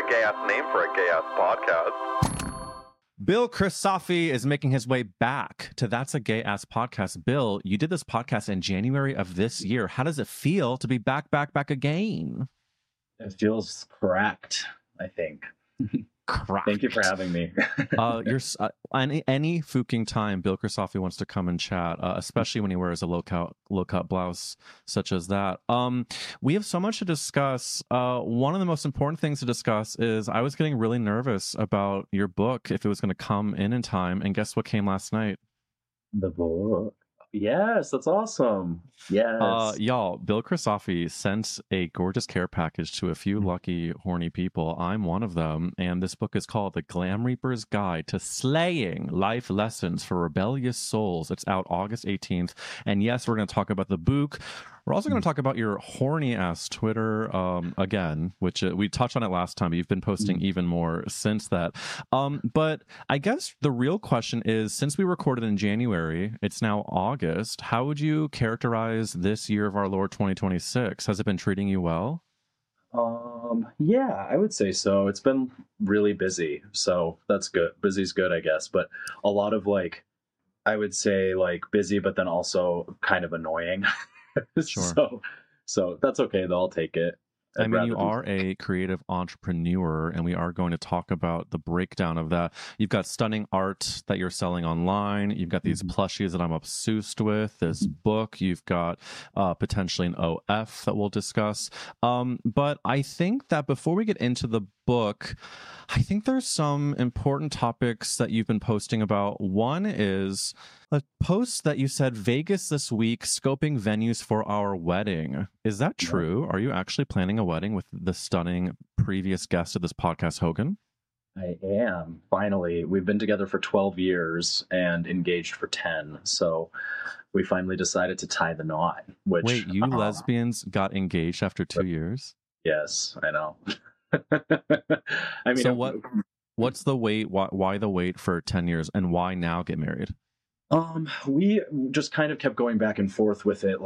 a gay-ass name for a gay-ass podcast. Bill Christofi is making his way back to That's a Gay Ass Podcast. Bill, you did this podcast in January of this year. How does it feel to be back again? It feels correct, I think. Correct. Thank you for having me. Any fucking time Bill Christofi wants to come and chat, especially when he wears a low-cut blouse such as that. We have so much to discuss. One of the most important things to discuss is I was getting really nervous about your book, if it was going to come in time. And guess what came last night? The book. Yes, that's awesome. Yes. Y'all, Bill Christofi sent a gorgeous care package to a few lucky, horny people. I'm one of them. And this book is called The Glam Reaper's Guide to Slaying Life Lessons for Rebellious Souls. It's out August 18th. And yes, we're going to talk about the book. We're also going to talk about your horny ass Twitter again, which we touched on it last time. But you've been posting even more since that. But I guess the real question is, since we recorded in January, it's now August. How would you characterize this year of our Lord 2026? Has it been treating you well? Yeah, I would say so. It's been really busy, so that's good. Busy's good, I guess. But a lot of I would say busy, but then also kind of annoying. Sure. So that's okay though. I'll take it. I mean, you are a creative entrepreneur, and we are going to talk about the breakdown of that. You've got stunning art that you're selling online. You've got these plushies that I'm obsessed with, this book. You've got potentially an OF that we'll discuss. But I think that before we get into the book, I think there's some important topics that you've been posting about. One is a post that you said, Vegas this week, scoping venues for our wedding. Is that true? Are you actually planning a wedding with the stunning previous guest of this podcast, Hogan? I am. Finally. We've been together for 12 years and engaged for 10. So we finally decided to tie the knot. Wait, you lesbians got engaged after 2 years? Yes, I know. I mean, so what's the wait? Why the wait for 10 years, and why now get married? We just kind of kept going back and forth with it.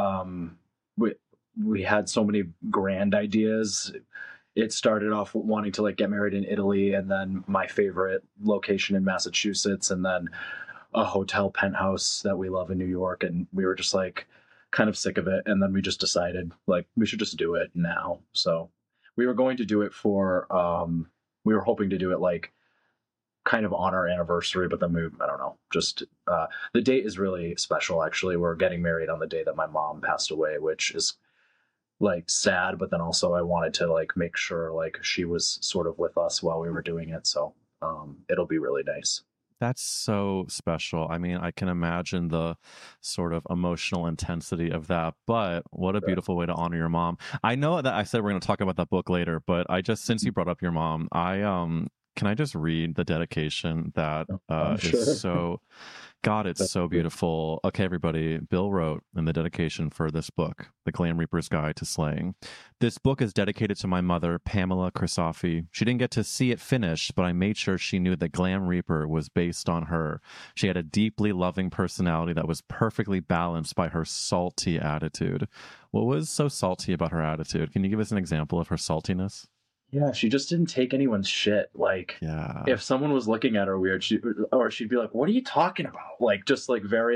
We had so many grand ideas. It started off wanting to get married in Italy, and then my favorite location in Massachusetts, and then a hotel penthouse that we love in New York. And we were just kind of sick of it. And then we just decided we should just do it now. So we were going to do it we were hoping to do it kind of on our anniversary, but then I don't know, just the date is really special. Actually, we're getting married on the day that my mom passed away, which is sad, but then also I wanted to make sure she was sort of with us while we were doing it. So it'll be really nice. That's so special. I mean, I can imagine the sort of emotional intensity of that, but what a beautiful way to honor your mom. I know that I said we're going to talk about that book later, but since you brought up your mom, can I just read the dedication that is so, God, it's so beautiful. Okay, everybody, Bill wrote in the dedication for this book, The Glam Reaper's Guide to Slaying. This book is dedicated to my mother, Pamela Christofi. She didn't get to see it finished, but I made sure she knew that Glam Reaper was based on her. She had a deeply loving personality that was perfectly balanced by her salty attitude. What was so salty about her attitude? Can you give us an example of her saltiness? Yeah, she just didn't take anyone's shit. If someone was looking at her weird, she'd be like, "What are you talking about?" Just very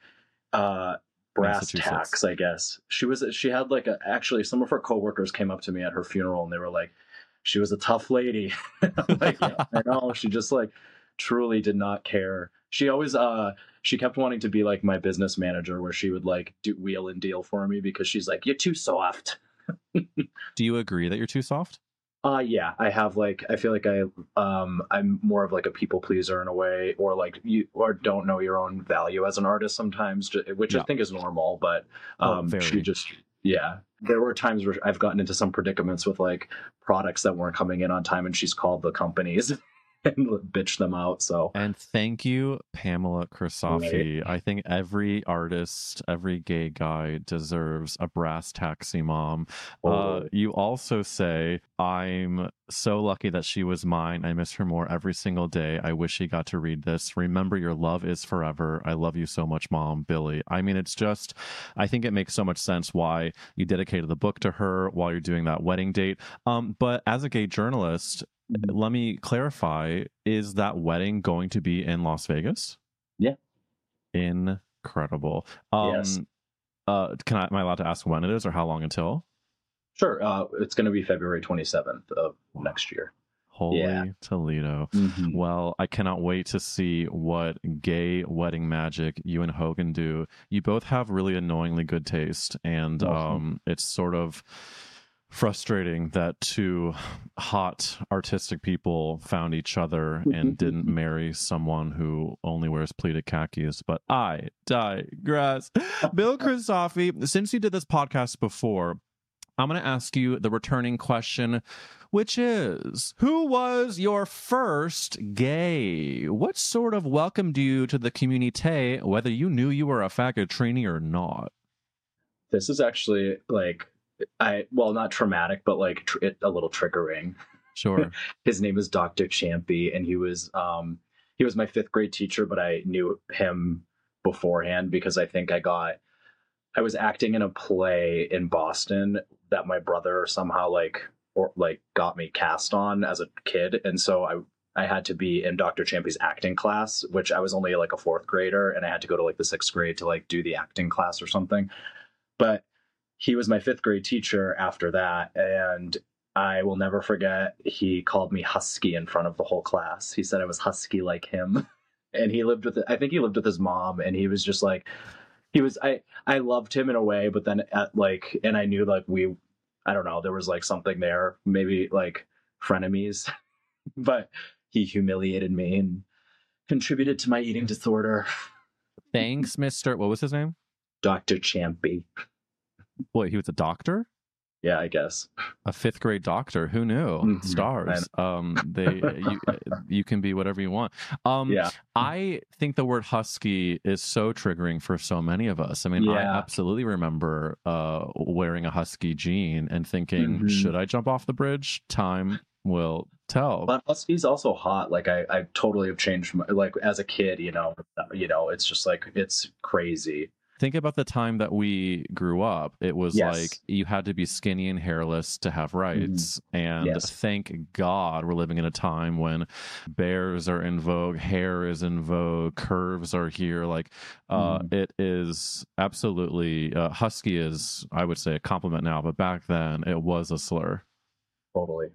brass tacks, I guess. She had actually some of her coworkers came up to me at her funeral and they were like, she was a tough lady. Yeah, I know. She just truly did not care. She always she kept wanting to be my business manager, where she would do wheel and deal for me, because she's like, "You're too soft." Do you agree that you're too soft? Yeah, I have I feel I'm more of a people pleaser in a way, or you don't know your own value as an artist sometimes, which I think is normal, but she just, yeah. There were times where I've gotten into some predicaments with products that weren't coming in on time, and she's called the companies. and bitch them out. So And thank you, Pamela Kristofi. Right. I think every artist, every gay guy deserves a brass taxi mom. Totally. You also say, I'm so lucky that she was mine. I miss her more every single day. I wish she got to read this. Remember, your love is forever. I love you so much, Mom, Billy. I mean, it's just, I think it makes so much sense why you dedicated the book to her while you're doing that wedding date. But as a gay journalist, let me clarify, is that wedding going to be in Las Vegas? Yeah. Incredible. Yes. Am I allowed to ask when it is or how long until? Sure. It's going to be February 27th of next year. Holy Yeah. Toledo. Mhm. Well, I cannot wait to see what gay wedding magic you and Hogan do. You both have really annoyingly good taste, and Awesome. it's sort of frustrating that two hot artistic people found each other and didn't marry someone who only wears pleated khakis. But I digress. Bill Kristofi, since you did this podcast before, I'm going to ask you the returning question, which is, who was your first gay? What sort of welcomed you to the community, whether you knew you were a faggot trainee or not? This is actually like, not traumatic, but like a little triggering. Sure. His name is Dr. Champy, and he was my fifth grade teacher, but I knew him beforehand because I was acting in a play in Boston that my brother somehow got me cast on as a kid, and so I had to be in Dr. Champy's acting class, which I was only like a fourth grader, and I had to go to like the sixth grade to like do the acting class or something. But he was my fifth grade teacher after that, and I will never forget. He called me husky in front of the whole class. He said I was husky like him, and I think he lived with his mom, and he was just like, I loved him in a way, but then and I knew like I don't know, there was like something there, maybe like frenemies, but he humiliated me and contributed to my eating disorder. Thanks, Mr. What was his name? Dr. Champy. Wait, he was a doctor? Yeah, I guess. A fifth grade doctor. Who knew? Mhm. Stars. You can be whatever you want. Yeah. I think the word husky is so triggering for so many of us. I mean, I Yeah. absolutely remember wearing a husky jean and thinking, Mhm. should I jump off the bridge? Time will tell. But husky's also hot. Like I totally have changed like as a kid, it's just like it's crazy. Think about the time that we grew up. It was Yes. like you had to be skinny and hairless to have rights. And Yes. thank God we're living in a time when bears are in vogue, hair is in vogue, curves are here. Like it is absolutely husky is, I would say, a compliment now, but back then it was a slur. Totally.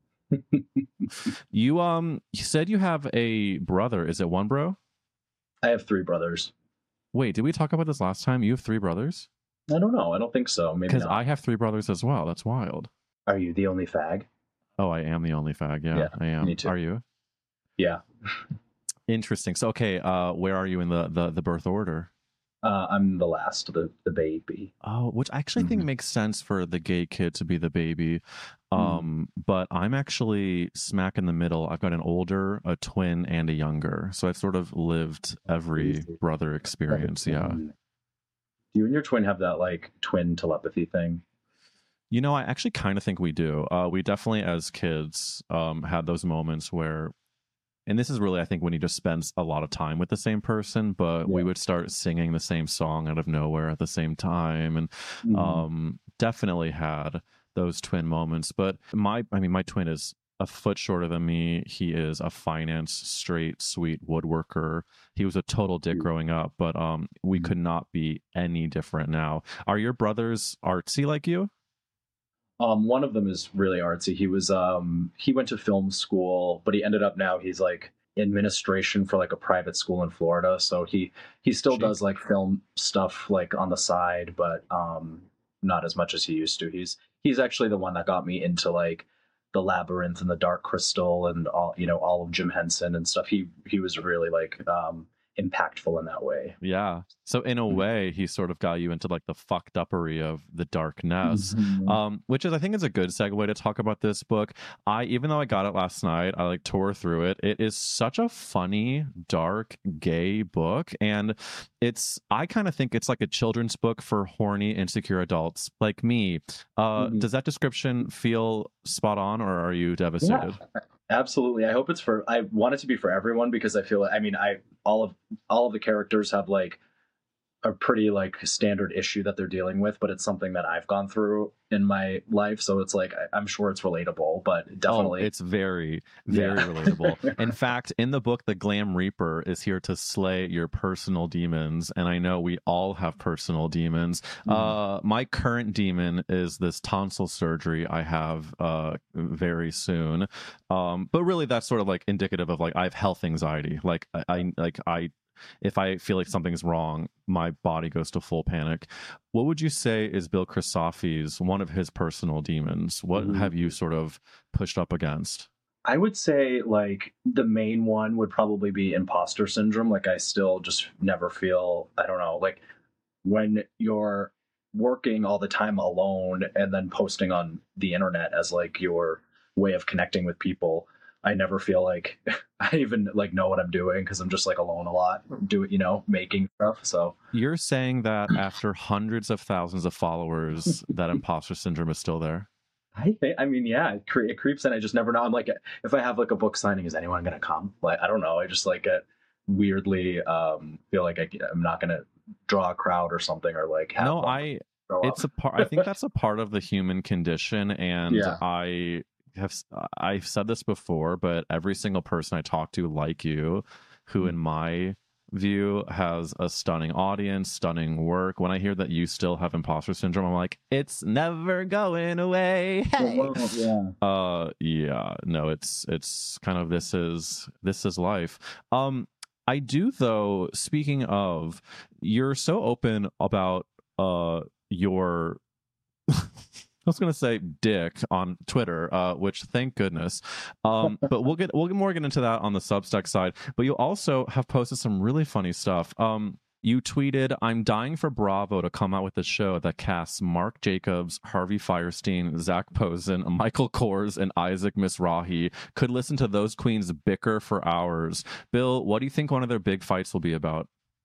You said you have a brother. Is it one bro? I have three brothers. Wait, did we talk about this last time? You have three brothers? I don't know. I don't think so. Maybe Because not. I have three brothers as well. That's wild. Are you the only fag? Oh, I am the only fag. Yeah, Yeah, I am. me too. Are you? Yeah. Interesting. So, okay, where are you in the birth order? I'm the last, the baby. Oh, which I actually think makes sense for the gay kid to be the baby. But I'm actually smack in the middle. I've got an older, a twin, and a younger. So I've sort of lived every brother experience. Yeah. Do you and your twin have that like twin telepathy thing? You know, I actually kind of think we do. We definitely, as kids, had those moments where, and this is really, I think, when you just spend a lot of time with the same person, but we would start singing the same song out of nowhere at the same time. And definitely had those twin moments. But my twin is a foot shorter than me. He is a finance, straight, sweet woodworker. He was a total dick growing up, but we could not be any different now. Are your brothers artsy like you? One of them is really artsy. He went to film school, but he ended up now he's like administration for like a private school in Florida. So he still does like film stuff like on the side, but not as much as he used to. He's actually the one that got me into like the Labyrinth and the Dark Crystal and all of Jim Henson and stuff. He was really like impactful in that way. Yeah. So in a way, he sort of got you into like the fucked uppery of the darkness, which is, I think, is a good segue to talk about this book. Even though I got it last night, I like tore through it. It is such a funny, dark, gay book, and I kind of think it's like a children's book for horny, insecure adults like me. Does that description feel spot on, or are you devastated? Yeah. Absolutely. I hope I want it to be for everyone, because I feel, I mean, all of the characters have like a pretty like standard issue that they're dealing with, but it's something that I've gone through in my life. So it's like, I'm sure it's relatable, but definitely. It's very, very relatable. In fact, in the book, the Glam Reaper is here to slay your personal demons. And I know we all have personal demons. My current demon is this tonsil surgery I have very soon. But really that's sort of like indicative of like, I have health anxiety. Like if I feel like something's wrong, my body goes to full panic. What would you say is Bill Krasoffi's one of his personal demons? What have you sort of pushed up against? I would say like the main one would probably be imposter syndrome. Like I still just never feel, I don't know, like when you're working all the time alone and then posting on the internet as like your way of connecting with people, I never feel like I even like know what I'm doing, because I'm just like alone a lot, making stuff. So you're saying that after hundreds of thousands of followers, that imposter syndrome is still there? I mean, yeah, it creeps in. I just never know. I'm like, if I have like a book signing, is anyone going to come? Like, I don't know. I just like weirdly feel like I'm not going to draw a crowd or something, or like have. No, I think that's a part of the human condition, and yeah. I've said this before, but every single person I talk to, like you, who in my view has a stunning audience, stunning work, when I hear that you still have imposter syndrome, I'm like, it's never going away. Hey. No, it's kind of, this is life. I do though, speaking of, you're so open about your I was going to say dick on Twitter, which thank goodness. But we'll get into that on the Substack side. But you also have posted some really funny stuff. You tweeted, "I'm dying for Bravo to come out with a show that casts Marc Jacobs, Harvey Fierstein, Zach Posen, Michael Kors, and Isaac Mizrahi. Could listen to those queens bicker for hours." Bill, what do you think one of their big fights will be about?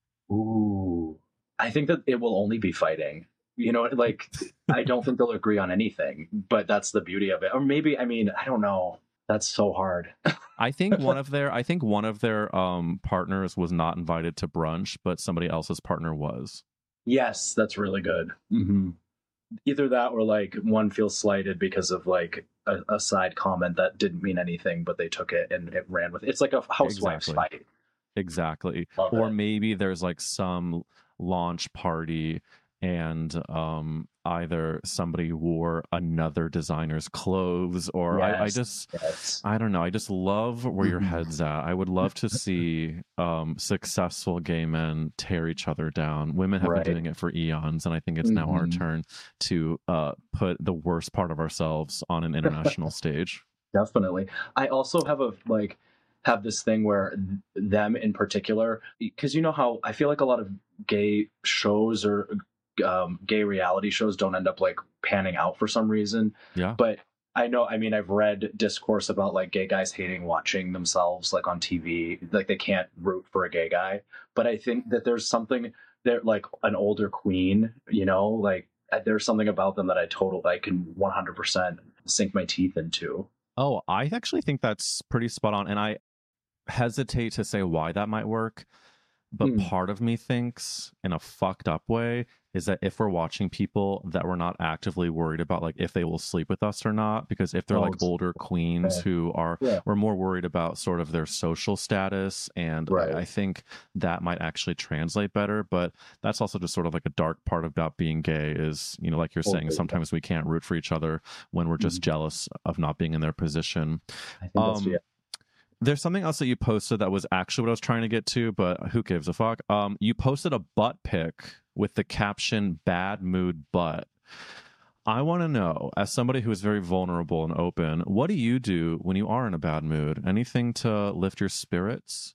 Ooh, I think that it will only be fighting. Like, I don't think they'll agree on anything, but that's the beauty of it. Or maybe, I mean, I don't know. That's so hard. I think one of their partners was not invited to brunch, but somebody else's partner was. Yes, that's really good. Mm-hmm. Either that, or like one feels slighted because of like a side comment that didn't mean anything, but they took it and it ran with it. It's like a housewife's fight. Exactly. Or maybe there's like some launch party and either somebody wore another designer's clothes, or yes. I don't know. I just love where your head's at. I would love to see successful gay men tear each other down. Women have been doing it for eons, and I think it's now our turn to put the worst part of ourselves on an international stage. Definitely. I also have this thing where them in particular, because you know how I feel like a lot of gay shows or gay reality shows don't end up like panning out for some reason. Yeah. But I know, I mean, I've read discourse about like gay guys hating watching themselves like on TV, like they can't root for a gay guy. But I think that there's something there, like an older queen, like there's something about them that I can 100% sink my teeth into. Oh, I actually think that's pretty spot on. And I hesitate to say why that might work. But part of me thinks, in a fucked up way, is that if we're watching people that we're not actively worried about, like if they will sleep with us or not, because if they're like older queens who are, we're more worried about sort of their social status. And I think that might actually translate better. But that's also just sort of like a dark part about being gay is, like you're saying, sometimes we can't root for each other when we're just jealous of not being in their position. I think that's There's something else that you posted that was actually what I was trying to get to, but who gives a fuck? You posted a butt pic with the caption "bad mood butt." I want to know, as somebody who is very vulnerable and open, what do you do when you are in a bad mood? Anything to lift your spirits?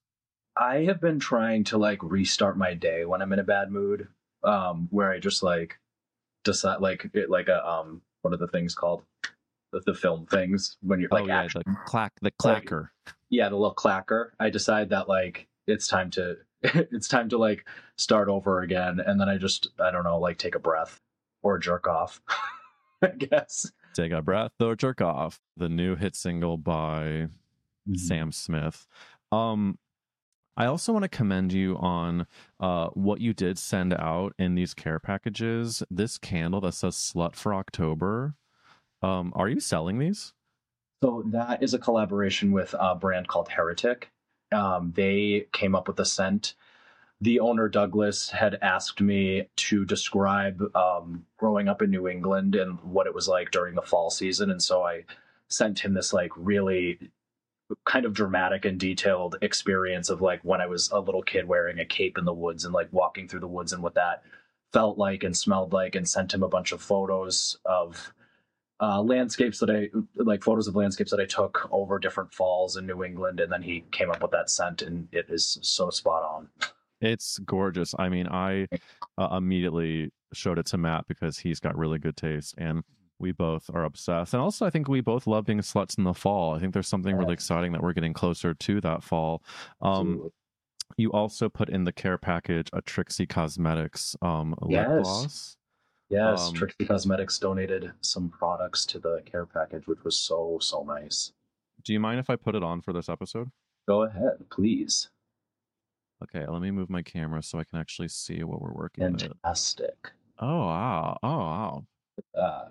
I have been trying to like restart my day when I'm in a bad mood, where I just like decide like it like a what are the things called? The film things when you're Oh like yeah, action. the Like clacker. yeah, the little clacker. I decide that like it's time to it's time to like start over again, and then I don't know, like take a breath or jerk off. I guess. Take a breath or jerk off. The new hit single by Mhm. Sam Smith. Um, I also want to commend you on what you did send out in these care packages. This candle that says "Slut for October." Are you selling these? So that is a collaboration with a brand called Heretic. They came up with a scent. The owner Douglas had asked me to describe growing up in New England and what it was like during the fall season, and so I sent him this like really kind of dramatic and detailed experience of like when I was a little kid wearing a cape in the woods and like walking through the woods and what that felt like and smelled like, and sent him a bunch of photos of landscapes that I like, photos of landscapes that I took over different falls in New England, and then he came up with that scent, and it is so spot on. It's gorgeous. I mean, I immediately showed it to Matt because he's got really good taste, and we both are obsessed. And also, I think we both love being sluts in the fall. I think there's something really exciting that we're getting closer to that fall. Absolutely. You also put in the care package a Trixie Cosmetics lip Yes. gloss. Yes. Um, Trixie Cosmetics donated some products to the care package, which was so nice. do you mind if I put it on for this episode? Go ahead, please. Okay, let me move my camera so I can actually see what we're working with. Fantastic. Oh wow. Oh wow. Uh,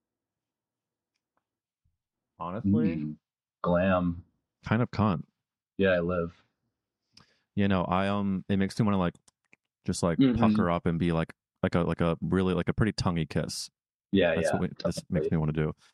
Honestly, Glam. kind of cunt. Yeah, I live. You know, it makes me want to like just like Mhm. pucker up and be like a really like a pretty tonguey kiss. Yeah, That's yeah, this makes definitely. me want to do.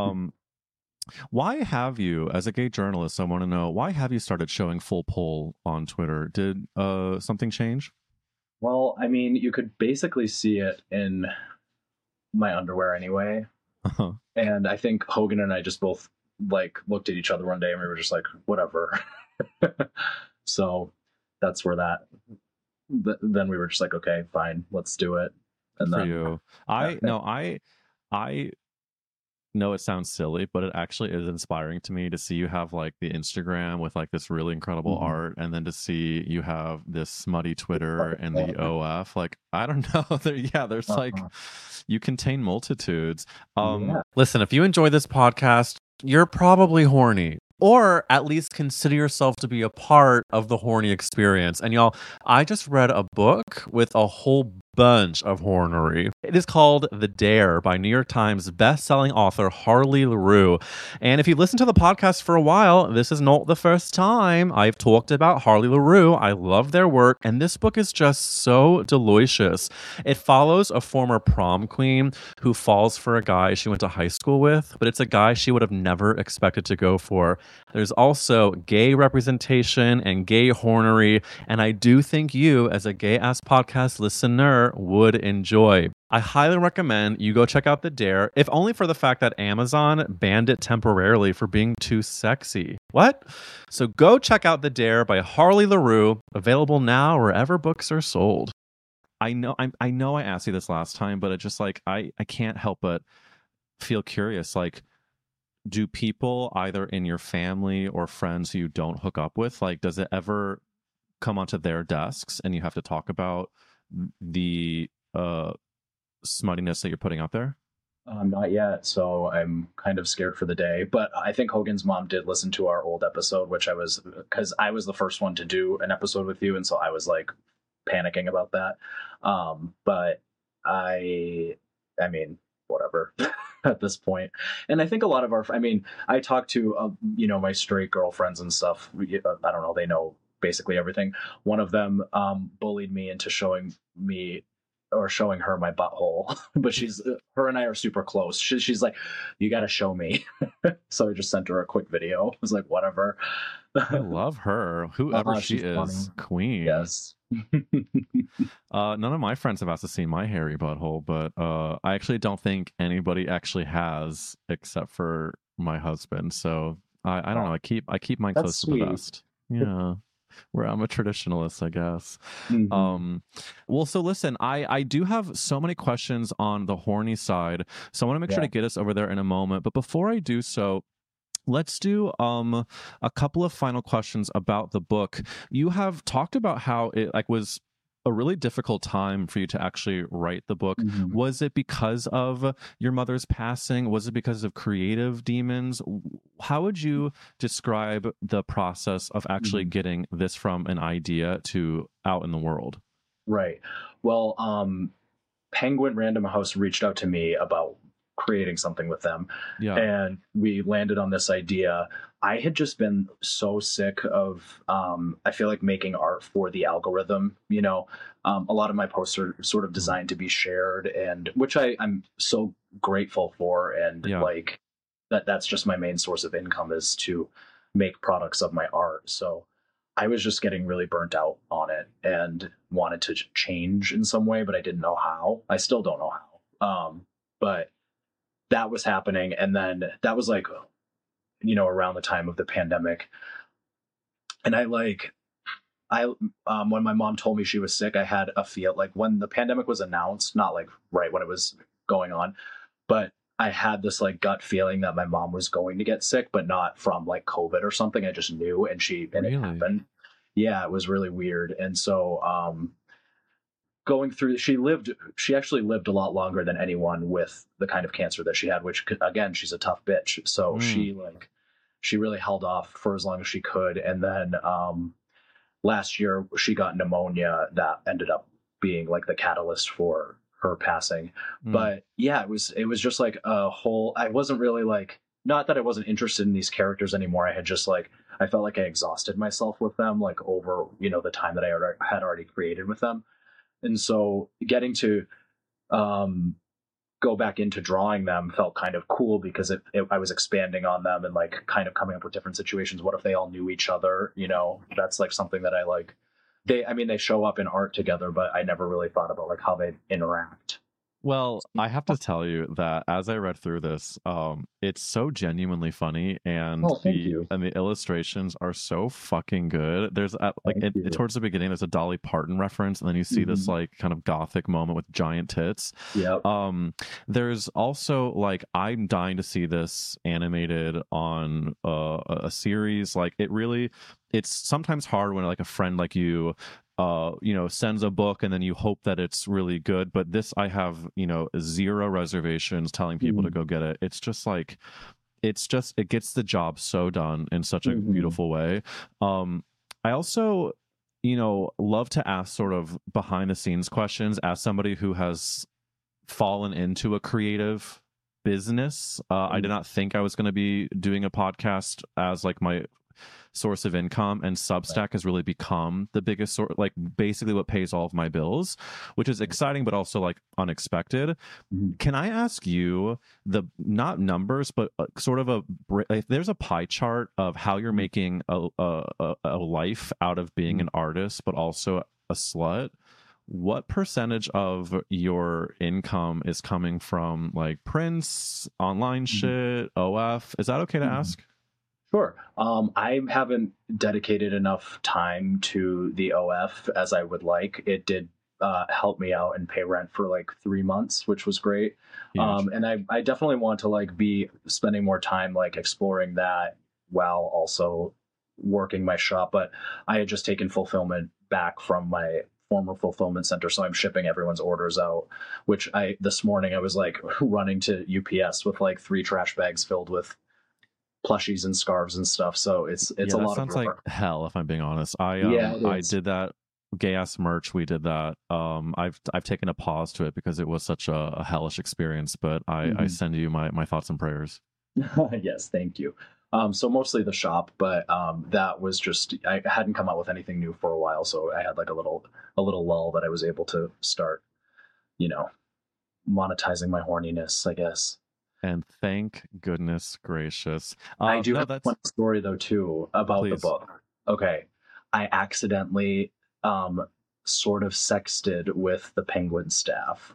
Why have you, as a gay journalist, I want to know why have you started showing full pole on Twitter? Did something change? Well, I mean, you could basically see it in my underwear anyway. And I think Hogan and I just both like looked at each other one day and we were just like, whatever. So that's where then we were just like, okay, fine, let's do it. Good And for then, you. I know it sounds silly, but it actually is inspiring to me to see you have like the Instagram with like this really incredible Mhm. art, and then to see you have this smutty Twitter and the OF. Like, I don't know. There's like Uh-huh. you contain multitudes. Yeah. Listen, if you enjoy this podcast, you're probably horny. Or at least consider yourself to be a part of the horny experience. And y'all, I just read a book with a whole bunch of hornery. It is called The Dare by New York Times best-selling author Harley LaRue. And if you've listened to the podcast for a while, this is not the first time I've talked about Harley LaRue. I love their work, and this book is just so delicious. It follows a former prom queen who falls for a guy she went to high school with, but it's a guy she would have never expected to go for. There's also gay representation and gay hornery, and I do think you, as a gay ass podcast listener, would enjoy. I highly recommend you go check out The Dare, if only for the fact that Amazon banned it temporarily for being too sexy. What? So go check out The Dare by Harley LaRue, available now wherever books are sold. I know I asked you this last time, but it just like I can't help but feel curious. Like, do people either in your family or friends who you don't hook up with, like, does it ever come onto their desks and you have to talk about the smuttiness that you're putting out there? Not yet, so I'm kind of scared for the day. But I think Hogan's mom did listen to our old episode, which because I was the first one to do an episode with you, and so I was like panicking about that. But I mean, whatever at this point. And I think a lot of I mean, I talk to my straight girlfriends and stuff. I don't know, they know basically everything. One of them bullied me into showing her my butthole, but her and I are super close. She's like, you got to show me. So I just sent her a quick video. I was like, whatever. I love her, whoever she She's funny. is, queen. Yes. None of my friends have asked to see my hairy butthole, but I actually don't think anybody actually has, except for my husband. So I don't know. I keep mine That's close to the sweet. vest. Yeah. where I'm a traditionalist, I guess. Mhm. Well, so listen, I do have so many questions on the horny side, so I want to make sure Yeah. to get us over there in a moment. But before I do so, let's do a couple of final questions about the book. You have talked about how it like was a really difficult time for you to actually write the book. Mhm. Was it because of your mother's passing? Was it because of creative demons? How would you describe the process of actually Mhm. getting this from an idea to out in the world? Right. Well, Penguin Random House reached out to me about creating something with them, Yeah. and we landed on this idea. I had just been so sick of, I feel like making art for the algorithm. A lot of my posts are sort of Mm. designed to be shared, and which I'm so grateful for, and Yeah. like that's just my main source of income is to make products of my art. So I was just getting really burnt out on it and wanted to change in some way, but I didn't know how. I still don't know how. But that was happening. And then that was like, around the time of the pandemic. And when my mom told me she was sick, I had a feel like when the pandemic was announced, not like right when it was going on, but I had this like gut feeling that my mom was going to get sick, but not from like COVID or something. I just knew, and it Really? happened. Yeah, it was really weird. And so, going through, she actually lived a lot longer than anyone with the kind of cancer that she had, which again, she's a tough bitch. So Mm. she really held off for as long as she could. And then, last year she got pneumonia that ended up being like the catalyst for her passing. Mm. But yeah, it was just like a whole, I wasn't really like, not that I wasn't interested in these characters anymore. I had just like, I felt like I exhausted myself with them, like over, the time that I had already created with them. And so getting to um go back into drawing them felt kind of cool because I was expanding on them and like kind of coming up with different situations. What if they all knew each other? That's like something that I like. They show up in art together, but I never really thought about like how they interact. Well, I have to tell you that as I read through this, it's so genuinely funny, and Oh, thank you. the illustrations are so fucking good. There's like Thank you. towards the beginning, there's a Dolly Parton reference, and then you see this Mhm. like kind of gothic moment with giant tits. Yep. There's also like I'm dying to see this animated on a series. Like it's sometimes hard when like a friend like you sends a book and then you hope that it's really good, but this I have zero reservations telling people to Mhm. go get it. It's just like it gets the job so done in such a Mhm. beautiful way. I also love to ask sort of behind the scenes questions as somebody who has fallen into a creative business. I did Mhm. not think I was going to be doing a podcast as like my source of income, and Right. Substack has really become the biggest sort, like basically what pays all of my bills, which is exciting but also like unexpected. Mhm. Can I ask you the not numbers but sort of if there's a pie chart of how you're Mhm. making a life out of being an artist but also a slut? What percentage of your income is coming from like prints, online Mhm. shit, OF? Is that okay to Mhm. ask? Sure. I haven't dedicated enough time to the OF as I would like. It did help me out and pay rent for like 3 months, which was great. Huge. And I definitely want to like be spending more time like exploring that while also working my shop. But I had just taken fulfillment back from my former fulfillment center, so I'm shipping everyone's orders out. Which this morning I was like running to UPS with like 3 trash bags filled with plushies and scarves and stuff. So it's Yeah, a that lot of sounds like work. hell if I'm being honest. Yeah, it I is. did that gay ass merch, we did that. I've taken a pause to it because it was such a hellish experience, but I Mhm. send you my thoughts and prayers. Yes, thank you. So mostly the shop, but that was just I hadn't come out with anything new for a while, so I had like a little lull that I was able to start, you know, monetizing my horniness, I guess. And thank goodness gracious. I do No, have one that's story though too about the please. book. Okay, I accidentally sort of sexted with the Penguin staff.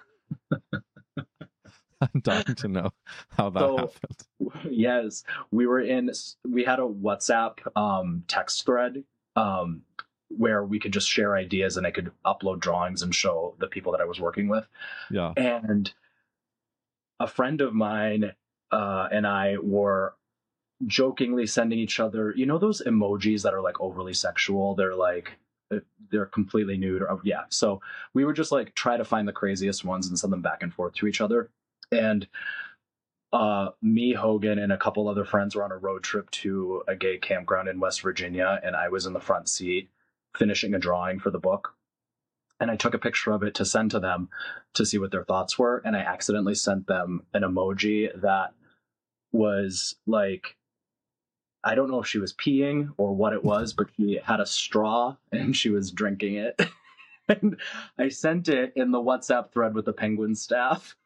I'm dying to know how that So happened. yes, we had a WhatsApp text thread, where we could just share ideas and I could upload drawings and show the people that I was working with. Yeah. And a friend of mine and I were jokingly sending each other, you know, those emojis that are like overly sexual. They're completely nude. Yeah. So we would just like try to find the craziest ones and send them back and forth to each other. And me, Hogan, and a couple other friends were on a road trip to a gay campground in West Virginia, and I was in the front seat finishing a drawing for the book. And I took a picture of it to send to them to see what their thoughts were. And I accidentally sent them an emoji that was like, I don't know if she was peeing or what it was, but she had a straw and she was drinking it. And I sent it in the WhatsApp thread with the Penguin staff.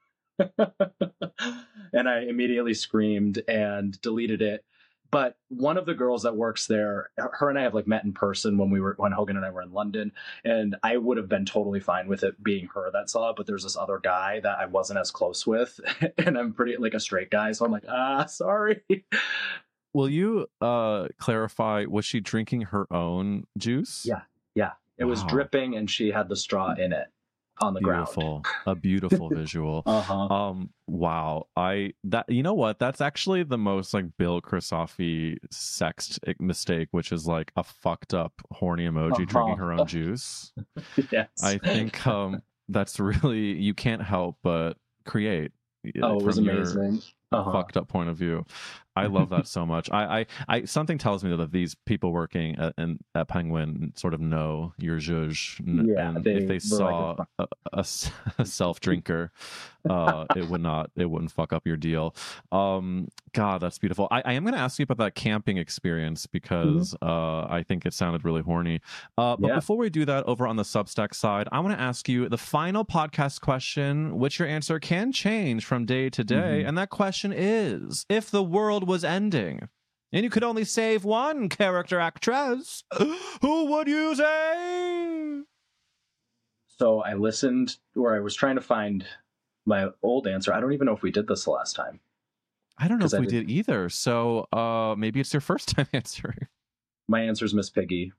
And I immediately screamed and deleted it. But one of the girls that works there, her and I have like met in person when Hogan and I were in London, and I would have been totally fine with it being her that saw it. But there's this other guy that I wasn't as close with, and I'm pretty like a straight guy, so I'm like, sorry. Will you clarify, was she drinking her own juice? Yeah. It was dripping, and she had the straw in it on the ground. A beautiful visual. Wow. You know what? That's actually the most like Bill Kristofi sexed mistake, which is like a fucked up horny emoji drinking her own juice. Yes. I think that's really, you can't help but create. It was amazing. Fucked up point of view. I love that so much. I something tells me that these people working at Penguin sort of know your zhuzh, and if they saw like a self drinker, it wouldn't fuck up your deal. God, that's beautiful. I am going to ask you about that camping experience because I think it sounded really horny. But before we do that, over on the Substack side, I want to ask you the final podcast question, which your answer can change from day to day, and that question is: if the world was ending and you could only save one character actress, who would you say? So I listened, or I was trying to find my old answer. I don't even know if we did this the last time. I don't know if we did either. So maybe it's your first time answering. My answer is Miss Piggy.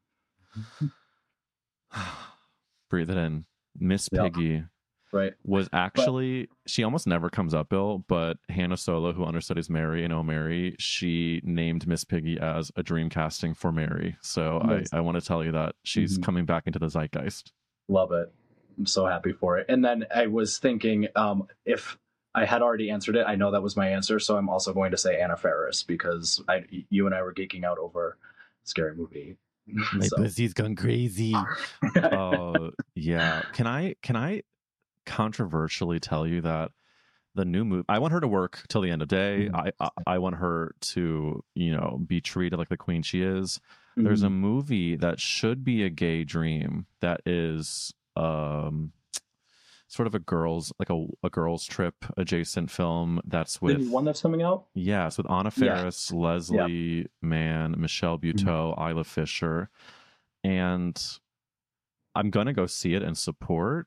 Breathe it in. Miss Piggy. Right. Was actually, she almost never comes up, Bill, but Hannah Solo, who understudies Mary in Oh Mary, she named Miss Piggy as a dream casting for Mary. So I want to tell you that she's coming back into the zeitgeist. Love it. I'm so happy for it. And then I was thinking, if I had already answered it, I know that was my answer. So I'm also going to say Anna Faris because you and I were geeking out over Scary Movie. My pussy's gone crazy. Yeah. Can I controversially tell you that the new movie, I want her to work till the end of day. I want her to, be treated like the queen she is. There's a movie that should be a gay dream that is sort of a girls trip adjacent film that's with the new one that's coming out. Yes, with Anna Faris, Leslie Mann, Michelle Buteau, Isla Fisher, and I'm gonna go see it and support.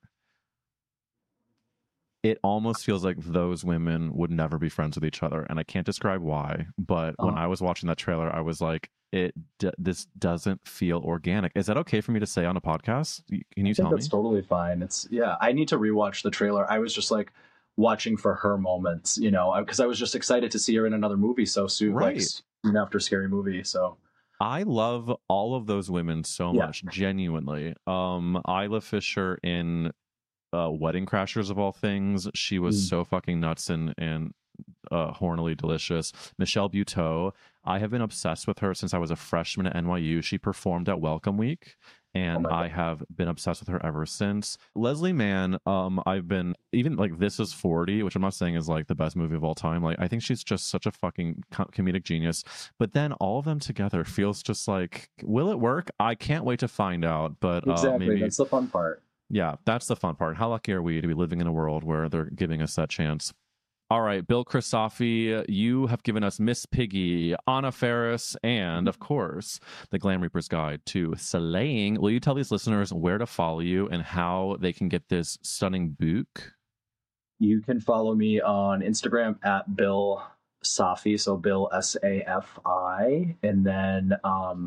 It almost feels like those women would never be friends with each other, and I can't describe why. But when I was watching that trailer, I was like, this doesn't feel organic. Is that okay for me to say on a podcast? Can you tell me? That's totally fine. I need to rewatch the trailer. I was just like watching for her moments, because I was just excited to see her in another movie so soon, right? Like soon after Scary Movie. So I love all of those women so much, genuinely. Isla Fisher in Wedding Crashers of all things, she was so fucking nuts and hornily delicious. Michelle Buteau, I have been obsessed with her since I was a freshman at NYU. She performed at Welcome Week, and I have been obsessed with her ever since. Leslie Mann, I've been, even like This Is 40, which I'm not saying is like the best movie of all time. Like, I think she's just such a fucking comedic genius. But then all of them together feels just like, will it work? I can't wait to find out. But exactly, maybe that's the fun part. Yeah, that's the fun part. How lucky are we to be living in a world where they're giving us that chance? All right, Bill Kristofi, you have given us Miss Piggy, Anna Faris, and, of course, the Glam Reaper's Guide to Slaying. Will you tell these listeners where to follow you and how they can get this stunning book? You can follow me on Instagram at Bill Safi, so Bill Safi, and then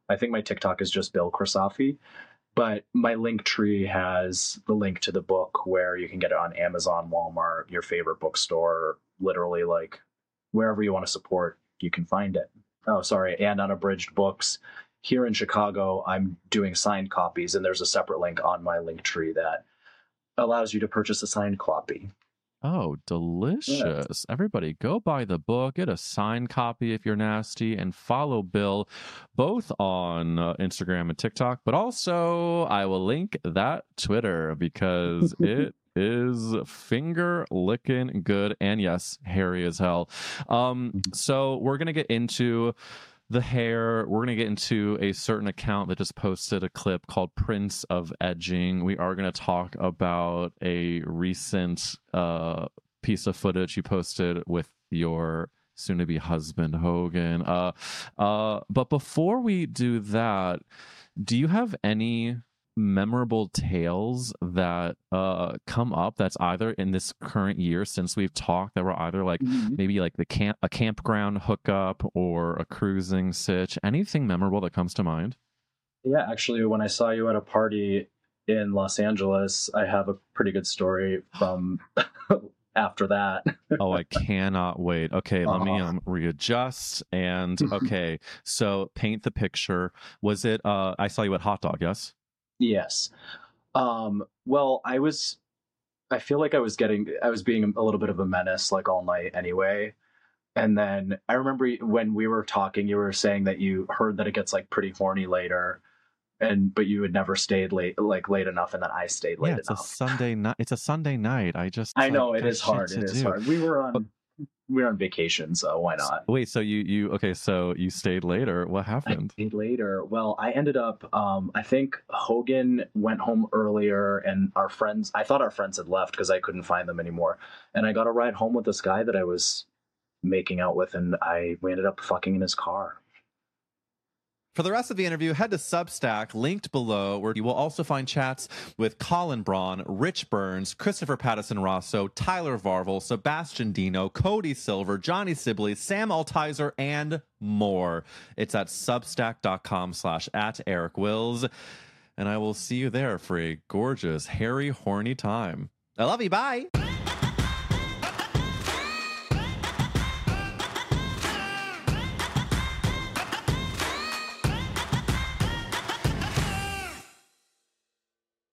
I think my TikTok is just Bill Kristofi. But my link tree has the link to the book where you can get it on Amazon, Walmart, your favorite bookstore, literally like wherever you want to support, you can find it. Oh, sorry. And Unabridged Books. Here in Chicago, I'm doing signed copies, and there's a separate link on my link tree that allows you to purchase a signed copy. Oh, delicious. Everybody go buy the book, get a signed copy if you're nasty, and follow Bill both on Instagram and TikTok, but also I will link that Twitter because it is finger licking good and yes, hairy as hell. So we're going to get into the hair. We're going to get into a certain account that just posted a clip called Prince of Edging. We are going to talk about a recent piece of footage you posted with your soon-to-be husband, Hogan. But before we do that, do you have any memorable tales that come up that's either in this current year since we've talked that were either like maybe like a campground hookup or a cruising sitch? Anything memorable that comes to mind? Yeah, actually, when I saw you at a party in Los Angeles, I have a pretty good story from after that. Oh, I cannot wait. Okay, let me readjust. And okay, so paint the picture. Was it I saw you at Hot Dog, yes? Yes. Well, I feel like I was being a little bit of a menace like all night anyway. And then I remember when we were talking, you were saying that you heard that it gets like pretty horny later, but you had never stayed late enough, and then I stayed late enough. It's a Sunday night. It's a Sunday night. I know it is hard. It is hard. We were on vacation, so why not? Wait, so so you stayed later. What happened? I stayed later. Well, I ended up, I think Hogan went home earlier, and I thought our friends had left because I couldn't find them anymore. And I got a ride home with this guy that I was making out with, and we ended up fucking in his car. For the rest of the interview, head to Substack, linked below, where you will also find chats with Colin Braun, Rich Burns, Christopher Patterson Rosso, Tyler Varvel, Sebastian Dino, Cody Silver, Johnny Sibley, Sam Altizer, and more. It's at substack.com/@EricWills. And I will see you there for a gorgeous, hairy, horny time. I love you. Bye.